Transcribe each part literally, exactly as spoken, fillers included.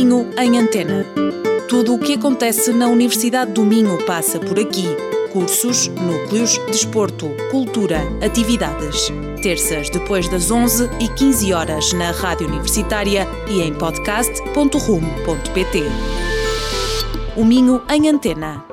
Minho em Antena. Tudo o que acontece na Universidade do Minho passa por aqui. Cursos, núcleos, desporto, cultura, atividades. Terças depois das onze e quinze horas na Rádio Universitária e em podcast ponto rumo ponto pt. O Minho em Antena.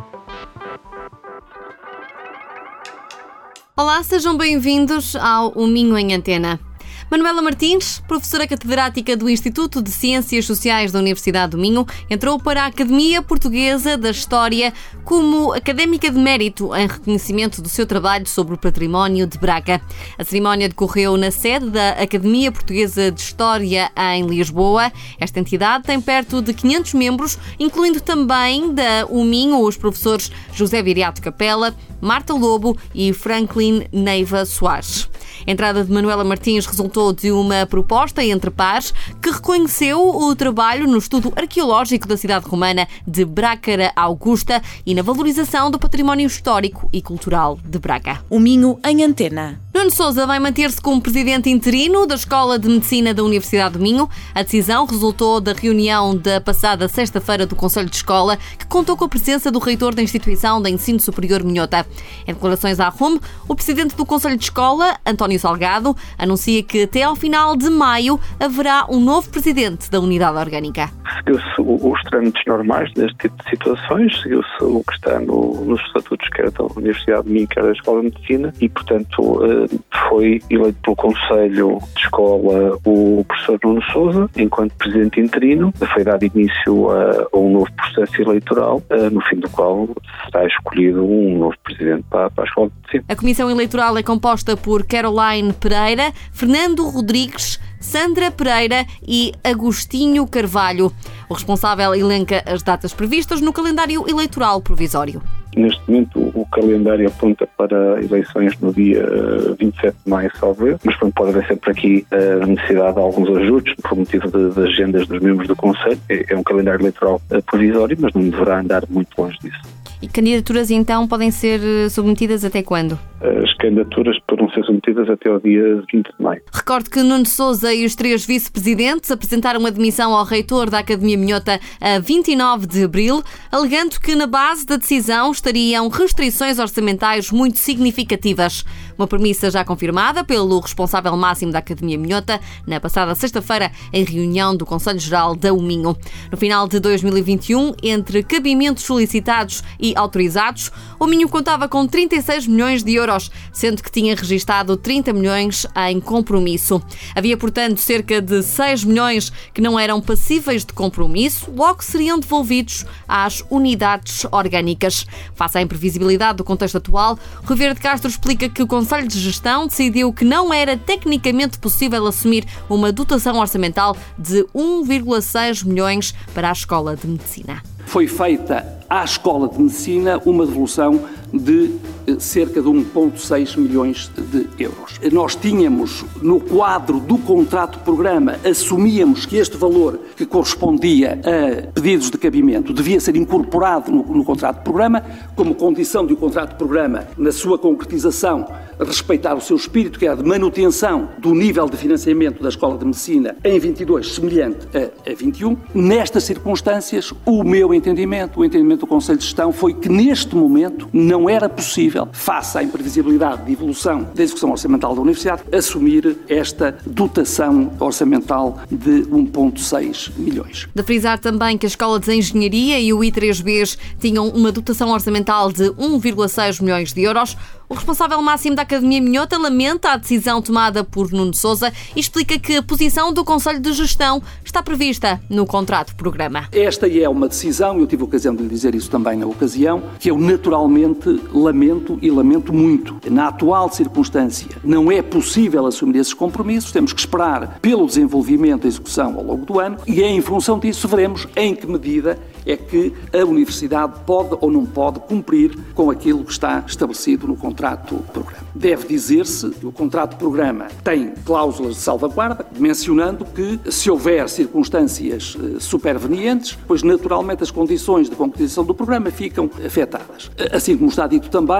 Olá, sejam bem-vindos ao O Minho em Antena. Manuela Martins, professora catedrática do Instituto de Ciências Sociais da Universidade do Minho, entrou para a Academia Portuguesa da História como académica de mérito em reconhecimento do seu trabalho sobre o património de Braga. A cerimónia decorreu na sede da Academia Portuguesa de História em Lisboa. Esta entidade tem perto de quinhentos membros, incluindo também da U Minho os professores José Viriato Capela, Marta Lobo e Franklin Neiva Soares. A entrada de Manuela Martins resultou de uma proposta entre pares que reconheceu o trabalho no estudo arqueológico da cidade romana de Brácara Augusta e na valorização do património histórico e cultural de Braga. O Minho em Antena. Nuno Sousa vai manter-se como presidente interino da Escola de Medicina da Universidade do Minho. A decisão resultou da reunião da passada sexta-feira do Conselho de Escola, que contou com a presença do reitor da instituição de ensino superior Minhota. Em declarações à R U M, o presidente do Conselho de Escola, António Salgado, anuncia que até ao final de maio haverá um novo presidente da unidade orgânica. Seguiu-se os trâmites normais deste tipo de situações, seguiu-se o que está no, nos estatutos, quer da Universidade de Minho, quer da Escola de Medicina, e, portanto, foi eleito pelo Conselho de Escola o professor Nuno Sousa, enquanto presidente interino. Foi dado início a, a um novo processo eleitoral, no fim do qual será escolhido um novo presidente para, para a Escola de Medicina. A comissão eleitoral é composta por Caroline Pereira, Fernando Rodrigues, Sandra Pereira e Agostinho Carvalho. O responsável elenca as datas previstas no calendário eleitoral provisório. Neste momento o calendário aponta para eleições no dia vinte e sete de maio, salvo erro, mas pode haver sempre aqui a necessidade de alguns ajustes por motivo de, de agendas dos membros do Conselho. É, é um calendário eleitoral provisório, mas não deverá andar muito longe disso. E candidaturas, então, podem ser submetidas até quando? As candidaturas poderão ser submetidas até ao dia vinte de maio. Recordo que Nuno Sousa e os três vice-presidentes apresentaram admissão ao reitor da Academia Minhota a vinte e nove de abril, alegando que na base da decisão estariam restrições orçamentais muito significativas. Uma premissa já confirmada pelo responsável máximo da Academia Minhota na passada sexta-feira em reunião do Conselho Geral da U Minho. No final de dois mil e vinte e um, entre cabimentos solicitados e autorizados, o Minho contava com trinta e seis milhões de euros, sendo que tinha registado trinta milhões em compromisso. Havia, portanto, cerca de seis milhões que não eram passíveis de compromisso, logo seriam devolvidos às unidades orgânicas. Face à imprevisibilidade do contexto atual, Rui Vieira de Castro explica que o Conselho de Gestão decidiu que não era tecnicamente possível assumir uma dotação orçamental de um vírgula seis milhões para a Escola de Medicina. Foi feita à Escola de Medicina uma devolução de cerca de um vírgula seis milhões de euros. Nós tínhamos, no quadro do contrato-programa, assumíamos que este valor, que correspondia a pedidos de cabimento, devia ser incorporado no, no contrato-programa, como condição de o contrato-programa, na sua concretização, respeitar o seu espírito, que é a de manutenção do nível de financiamento da Escola de Medicina em vinte e dois, semelhante a, a vinte e um. Nestas circunstâncias, o meu entendimento, o entendimento do Conselho de Gestão, foi que neste momento não era possível, face à imprevisibilidade de evolução da execução orçamental da Universidade, assumir esta dotação orçamental de um vírgula seis milhões. De frisar também que a Escola de Engenharia e o I três B tinham uma dotação orçamental de um vírgula seis milhões de euros. O responsável máximo da Academia Minhota lamenta a decisão tomada por Nuno Sousa e explica que a posição do Conselho de Gestão está prevista no contrato-programa. Esta é uma decisão, eu tive a ocasião de lhe dizer isso também na ocasião, que eu naturalmente lamento e lamento muito. Na atual circunstância não é possível assumir esses compromissos, temos que esperar pelo desenvolvimento da execução ao longo do ano e em função disso veremos em que medida é que a Universidade pode ou não pode cumprir com aquilo que está estabelecido no contrato-programa. Deve dizer-se que o contrato-programa tem cláusulas de salvaguarda, mencionando que se houver circunstâncias supervenientes, pois naturalmente as condições de concretização do programa ficam afetadas. Assim como está dito também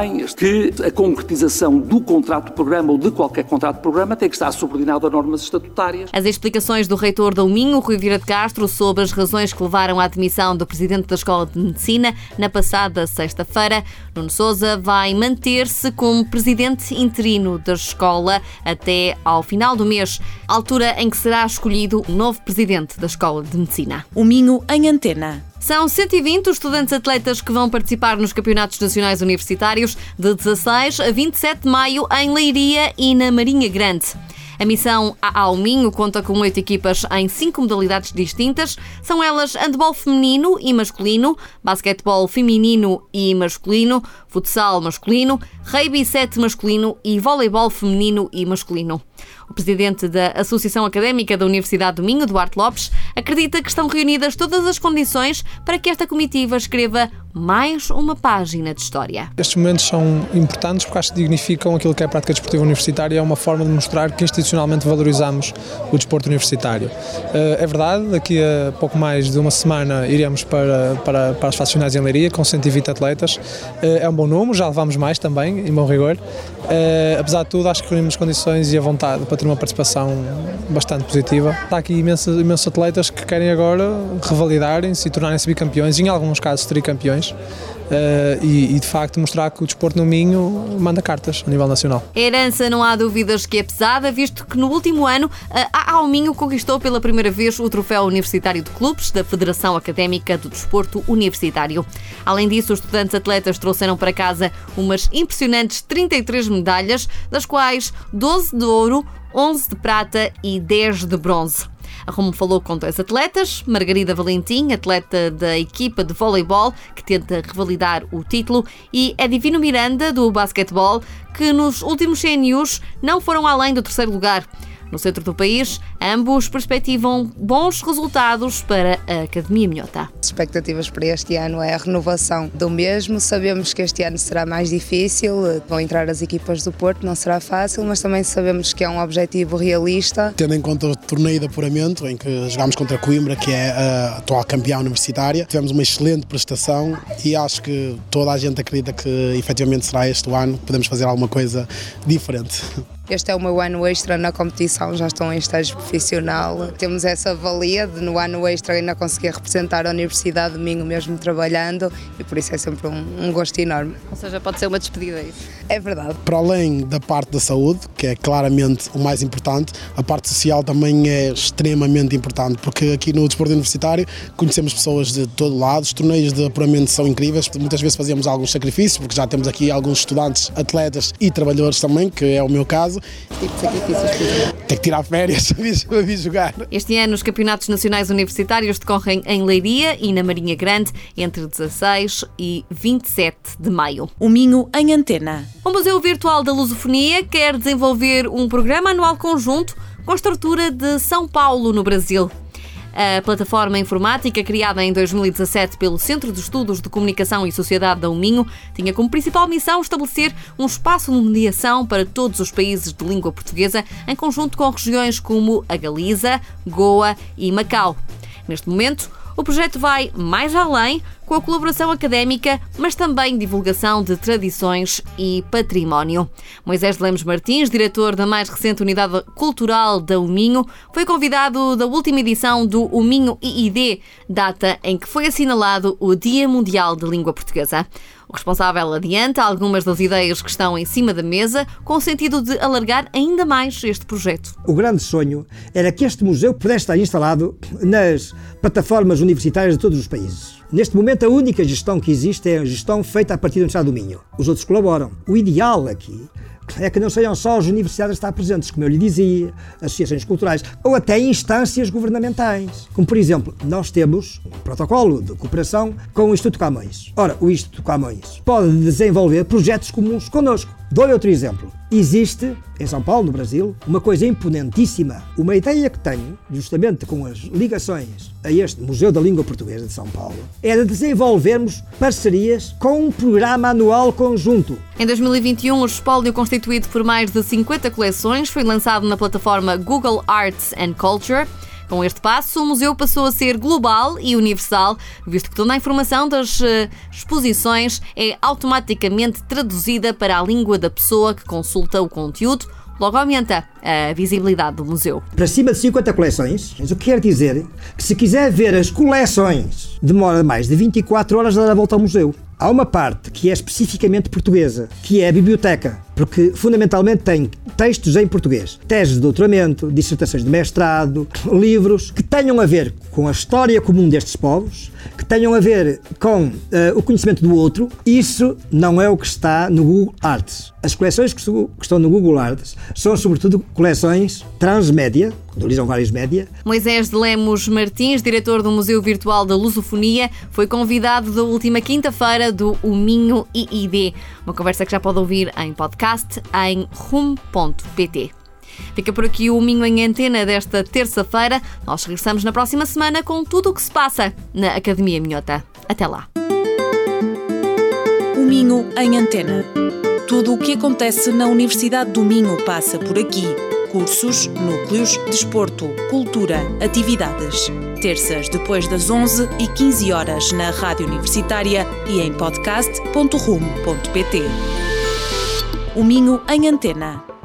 também que a concretização do contrato-programa ou de qualquer contrato-programa tem que estar subordinado a normas estatutárias. As explicações do reitor da U Minho, Rui Vieira de Castro, sobre as razões que levaram à admissão do presidente da Escola de Medicina na passada sexta-feira. Nuno Sousa vai manter-se como presidente interino da escola até ao final do mês, altura em que será escolhido o novo presidente da Escola de Medicina. O Minho em Antena. São cento e vinte os estudantes atletas que vão participar nos Campeonatos Nacionais Universitários de dezasseis a vinte e sete de maio em Leiria e na Marinha Grande. A missão ao Minho conta com oito equipas em cinco modalidades distintas. São elas handebol feminino e masculino, basquetebol feminino e masculino, futsal masculino, rugby sete masculino e voleibol feminino e masculino. O presidente da Associação Académica da Universidade do Minho, Duarte Lopes, acredita que estão reunidas todas as condições para que esta comitiva escreva mais uma página de história. Estes momentos são importantes porque acho que dignificam aquilo que é a prática desportiva universitária. É uma forma de mostrar que institucionalmente valorizamos o desporto universitário. É verdade, daqui a pouco mais de uma semana iremos para, para, para as fases finais em Leiria com cento e vinte atletas. É um bom número, já levamos mais também, em bom rigor. Apesar de tudo, acho que reunimos condições e a vontade para ter uma participação bastante positiva. Há aqui imensos, imensos atletas que querem agora revalidarem-se e tornarem-se bicampeões, em alguns casos tricampeões, uh, e, e de facto mostrar que o desporto no Minho manda cartas a nível nacional. A herança não há dúvidas que é pesada, visto que no último ano a A O Minho conquistou pela primeira vez o troféu universitário de clubes da Federação Académica do Desporto Universitário. Além disso, os estudantes atletas trouxeram para casa umas impressionantes trinta e três medalhas, das quais doze de ouro, onze de prata e dez de bronze. A Rumo falou com dois atletas, Margarida Valentim, atleta da equipa de voleibol, que tenta revalidar o título, e Edivino Miranda, do basquetebol, que nos últimos C N Us não foram além do terceiro lugar. No centro do país, ambos perspectivam bons resultados para a Academia Minhota. As expectativas para este ano é a renovação do mesmo. Sabemos que este ano será mais difícil, vão entrar as equipas do Porto, não será fácil, mas também sabemos que é um objetivo realista. Tendo em conta o torneio de apuramento, em que jogámos contra a Coimbra, que é a atual campeã universitária, tivemos uma excelente prestação e acho que toda a gente acredita que efetivamente será este o ano, podemos fazer alguma coisa diferente. Este é o meu ano extra na competição, já estou em estágio profissional. Temos essa valia de no ano extra ainda conseguir representar a Universidade do Minho mesmo trabalhando e por isso é sempre um, um gosto enorme. Ou seja, pode ser uma despedida, isso? É verdade. Para além da parte da saúde, que é claramente o mais importante, a parte social também é extremamente importante, porque aqui no desporto universitário conhecemos pessoas de todo lado, os torneios de apuramento são incríveis, muitas vezes fazemos alguns sacrifícios, porque já temos aqui alguns estudantes, atletas e trabalhadores também, que é o meu caso. Tipo de sacrifícios. Tem que tirar férias para vir jogar. Este ano os Campeonatos Nacionais Universitários decorrem em Leiria e na Marinha Grande entre dezasseis e vinte e sete de maio. O Minho em Antena. O Museu Virtual da Lusofonia quer desenvolver um programa anual conjunto com a estrutura de São Paulo, no Brasil. A plataforma informática, criada em dois mil e dezassete pelo Centro de Estudos de Comunicação e Sociedade da U Minho, tinha como principal missão estabelecer um espaço de mediação para todos os países de língua portuguesa, em conjunto com regiões como a Galiza, Goa e Macau. Neste momento, o projeto vai mais além, com a colaboração académica, mas também divulgação de tradições e património. Moisés de Lemos Martins, diretor da mais recente unidade cultural da U Minho, foi convidado da última edição do U Minho I I D, data em que foi assinalado o Dia Mundial da Língua Portuguesa. O responsável adianta algumas das ideias que estão em cima da mesa, com o sentido de alargar ainda mais este projeto. O grande sonho era que este museu pudesse estar instalado nas plataformas universitárias de todos os países. Neste momento, a única gestão que existe é a gestão feita a partir da Universidade do Minho. Os outros colaboram. O ideal aqui é que não sejam só as universidades a estar presentes, como eu lhe dizia, associações culturais, ou até instâncias governamentais. Como, por exemplo, nós temos um protocolo de cooperação com o Instituto Camões. Ora, o Instituto Camões pode desenvolver projetos comuns connosco. Dou-lhe outro exemplo. Existe, em São Paulo, no Brasil, uma coisa imponentíssima. Uma ideia que tenho, justamente com as ligações a este Museu da Língua Portuguesa de São Paulo, é de desenvolvermos parcerias com um programa anual conjunto. Em dois mil e vinte e um, o espólio, constituído por mais de cinquenta coleções, foi lançado na plataforma Google Arts and Culture, Com este passo, o museu passou a ser global e universal, visto que toda a informação das uh, exposições é automaticamente traduzida para a língua da pessoa que consulta o conteúdo. Logo aumenta a visibilidade do museu. Para cima de cinquenta coleções, o que quer dizer que se quiser ver as coleções, demora mais de vinte e quatro horas a dar a volta ao museu. Há uma parte que é especificamente portuguesa, que é a biblioteca, porque fundamentalmente tem textos em português, teses de doutoramento, dissertações de mestrado, livros que tenham a ver com a história comum destes povos, que tenham a ver com uh, o conhecimento do outro. Isso não é o que está no Google Arts. As coleções que estão no Google Arts são sobretudo coleções transmédia, que utilizam vários média. Moisés de Lemos Martins, diretor do Museu Virtual da Lusofonia, foi convidado da última quinta-feira do O Minho I I D. Uma conversa que já pode ouvir em podcast em rumo ponto pt. Fica por aqui o Minho em Antena desta terça-feira. Nós regressamos na próxima semana com tudo o que se passa na Academia Minhota. Até lá. O Minho em Antena. Tudo o que acontece na Universidade do Minho passa por aqui. Cursos, núcleos, desporto, cultura, atividades. Terças depois das onze e quinze horas na Rádio Universitária e em podcast ponto rumo ponto pt. O Minho em Antena.